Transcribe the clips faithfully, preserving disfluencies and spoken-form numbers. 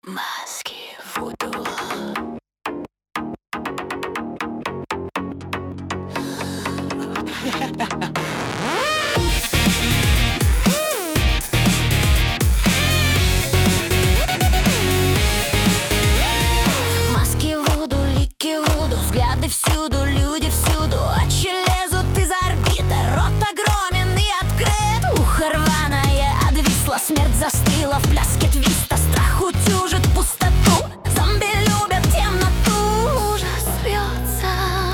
Маски вуду. Маски вуду, лики вуду, взгляды всюду, люди всюду. Очи лезут из орбиты, рот огромен и открыт. Ухо рваное отвисло, смерть застыла в пляске твиста. Страх утюжит пустоту, зомби любят темноту. Ужас бьется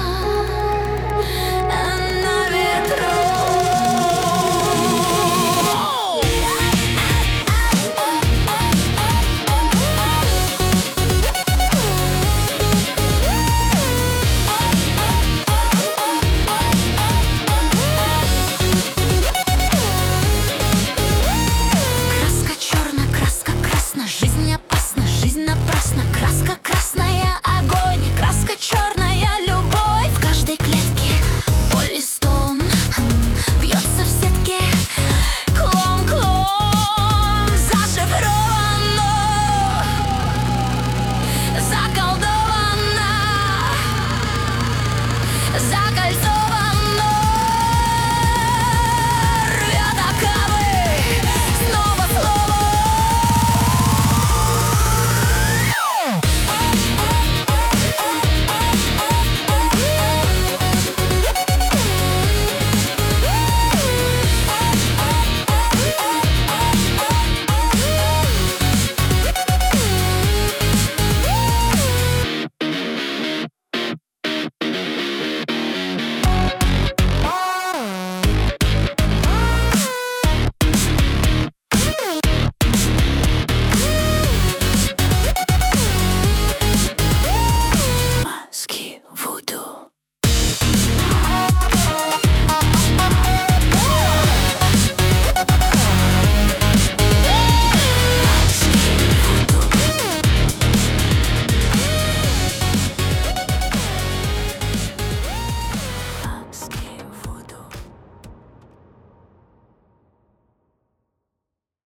на ветру. Краска черная, краска красна, жизнь опасна, жизнь напрасна. Краска красна.